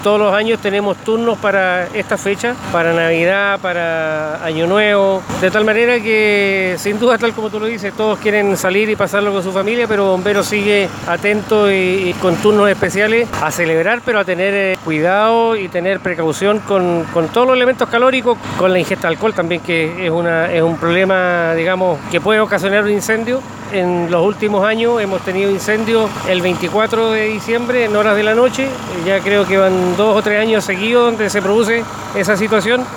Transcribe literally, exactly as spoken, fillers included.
Todos los años tenemos turnos para esta fecha, para Navidad, para Año Nuevo, de tal manera que sin duda, tal como tú lo dices, todos quieren salir y pasarlo con su familia, pero Bomberos sigue atento y, y con turnos especiales a celebrar, pero a tener eh, cuidado y tener precaución con, con todos los elementos calóricos, con la ingesta de alcohol también, que es, una, es un problema, digamos, que puede ocasionar un incendio. En los últimos años hemos tenido incendios el veinticuatro de diciembre en horas de la noche, ya creo que van dos o tres años seguidos donde se produce esa situación